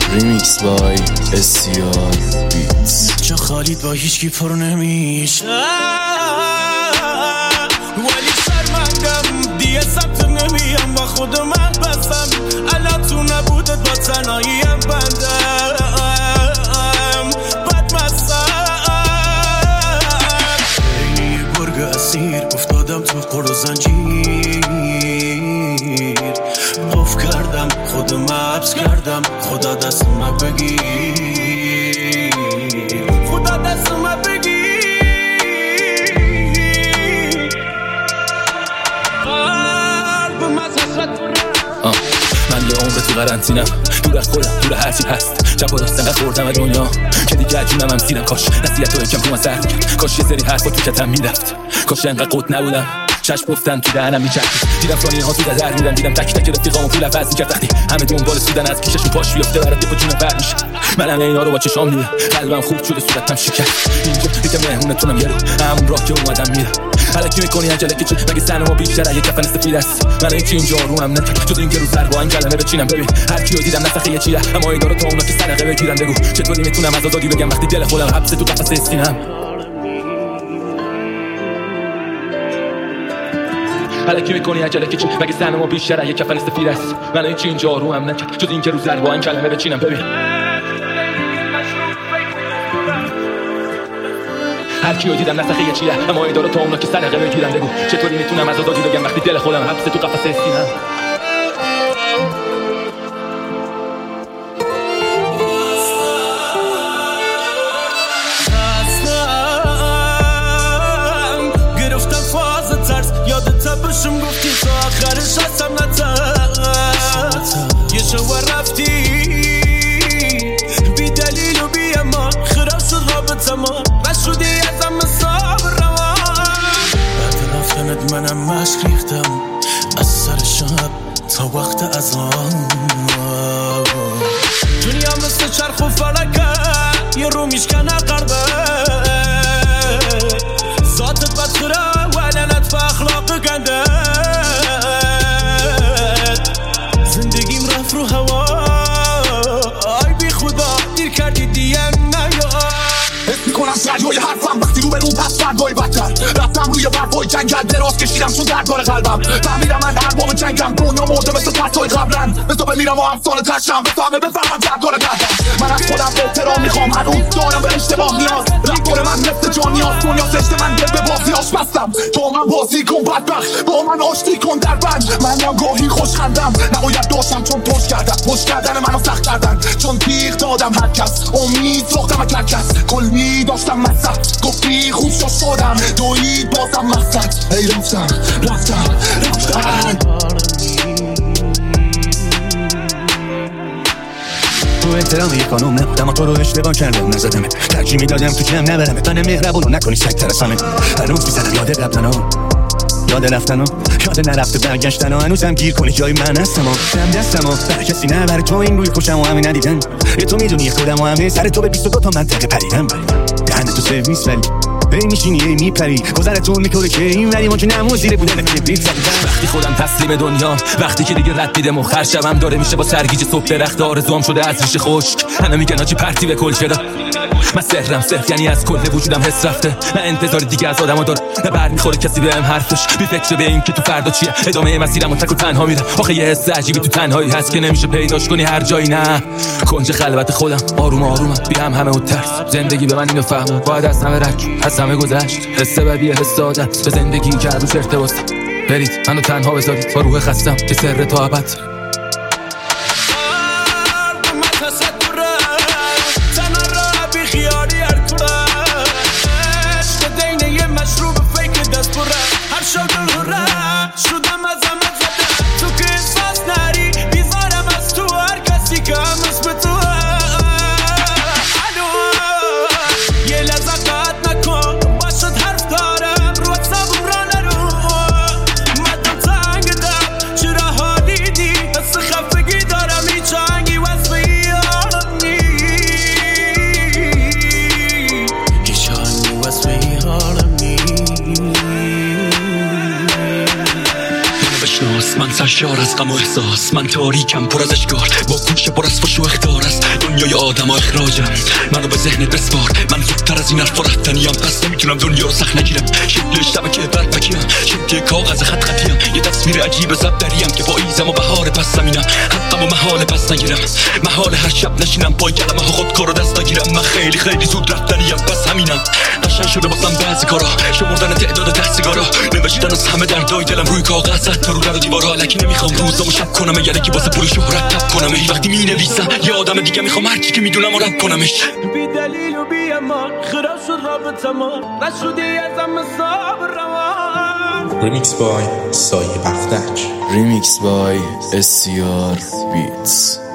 ریمیکس بای SCR بیتس. چه خالید با هیچکی پر نمیشه ولی شرمندم دیگه ثبت نمیم با خود من بسم الان تو نبودت با تنهاییم بندم بدمستم اینی یه گرگ اسیر افتادم تو قرد و زنجیر قف کردم خودم حبس کردم خدا دست ما بگیر خدا دست ما بگیر قلب مزهزت من یه عمر تو قرنطینم دور از خودم دور هرچی هست جب و داستنقدر خوردم از دنیا که دیگه عجونم هم سیرم کاش نصیحت رو یکم تو من سر کرد کاش یه سری حرفا تو کتم میرفت کاش انقدر قد نبودم چشم گفتن تو دهنم میچرخید دیدم فلانی ها تو در میرن دیدم تک تک رفیقامو پول عوض میکرد وقتی همه دنبال سودن از پیششون پاش بیفته برات دفاع جونم بر میشه منم اینا رو با چشام دیدم قلبم خوب شده صورتم شکست اینجا یکم مهمونتونم یه رو همون راه که اومدم میرم الکی میکنی عجله که چه مگه سنمو بیشتره یه کفن سفید است من این که اینجا روم نکرد جز اینکه رو سر با این کلمه بچینم ببین هر کیو دیدم نسخه یه چیه اما اینا رو تا اونا که صدقه بگیرن بگو چطوری میتونم از آزادی بگم وقتی دل خودم حبس تو قفس سینم الکی میکنی عجله که چی مگه سنمو بیشتره یه کفن سفید است من این که اینجا روم نکرد جز اینکه رو سر با این کلمه بچینم ببین هر کیو دیدم نسخه یه چیه اما این داره تا اونا که صدقه بگیرن بگو چطوری میتونم از آزادی بگم وقتی دل خودم حبس تو قفس سینم گرفتم فاز ترس یادت بشم گفتی تا آخرش هستم نترس یه شو رفتی بی دلیل و بی اما خراب شد رابطه ما نشدی ازم صبر روان بعد رفتنت منم مشک ریختم از سر شب تا وقت اذان دنیا مثل چرخ و فلکه یه رو میشکنه قربه ذاتت بدخوره و علنت به اخلاق گنده زندگیم رفت رو هوا آی بی خدا دیر کردی دیگه نیا حس میکنم سریای حرفم وقتی رو به رو پس فردای بدتر رفتم روی برفای جنگل دراز کشیدم چون دردار قلبم فهمیدم من در باب جنگم دنیا مرده مثل پرتای قبلن مثل بمیرم و همسال ترشم بفهمه بفهمم دردار قلبم من از خودم احترام میخوام هنوز دارم به اشتباه نیاز رفتار من مثل جان نیاز دنیا زشت من دل به بازیاش بستم با من بازی کن بدبخت با من آشتی کن در بند منم گاهی خوش خندم نباید داشتم چون توش کردم پشت کردن منو سخت کردن چون تیغ دادم هر کس امید ساختم از هر کس کلمی داشتم مصد گفتی خوب شدم دوید بازم مقصد ای رفتم تو احترام یک خانوم نبودم و تو رو اشتباه کردم نزدمه ترجیح میدادم تو کم نبرمه تن مهربونو نکنی سگ ترسانه هنوز میزنم یاد قبلنا یاد رفتن و یاد نرفته برگشتن و هنوزم گیر کنی جای من هستم و دم دستم و برای کسی نه برای تو این روی خوشم و همه ندیدن یه تو میدونی خودم و همه سر تو به 22 تا منطقه پریدم دهن تو سرویس ولی هی میشینی هی میپری گذرتون میکنه که این ولی ما که نمون زیره بودن که بیت زدم وقتی خودم تسلیم دنیا وقتی که دیگه رد دیدم و خرشم داره میشه با سرگیجه صبح درخت آرزوام شده از ریشه خشک همه میگن آجی پرتی به کل چرا من سرم صرف یعنی از کل وجودم حس رفته نه انتظار دیگه از آدمو داره نه برمیخوره کسی بهم حرفش بی فکر به این که تو فردا چیه ادامه مسیرمو تک و تنها میرم آخه یه حس عجیبی تو تنهایی هست که نمیشه پیداش کنی هر جایی نه کنج خلوت خودم آروم بی همه و ترس زندگی به من اینو فهمون باید از همه رک از همه گذشت حس بدی حس عادت به زندگی که روش ارتباط برید منو تنها بذارید با روح خستم که سر تا ابد سرشار از غم و احساس، من تاریکم پر از اشکال، با گوش پر از فش و اخطار است دنیای آدم و اخراجم. منو به ذهنت بسپار، من زودتر از این حرفا رفتنیم، پس نمیتونم دنیا رو سخت نگیرم. شکل شبکه برپکیم، شکل کاغذ خط خطیم، یه تصویر عجیب زبدریم که با ایزم و بهار پس زمینم. حقم و محال پس نگیرم، محال هر شب نشینم پای کلمه ها خود کارو دست نگیرم. من خیلی زود رفتنیم، پس همینم. قشنگ شده بازم بعضی کارا، شمردن تعداد 10 سیگارا، نوشتن از همه دردای دلم روی کاغذ، حتی رو در و دیوارا. الکی نمیخوام روزامو شب کنم، یعنی که واسه پول شهرت تپ کنم. وقتی مینویسم یه آدم دیگه میخوام هر چی که میدونم رپ کنمش. بی دلیل و بی امان خراب شد رابطمون، نشدی ازم صبر روان. Remix by سایه بختک. Remix by SCR Beats.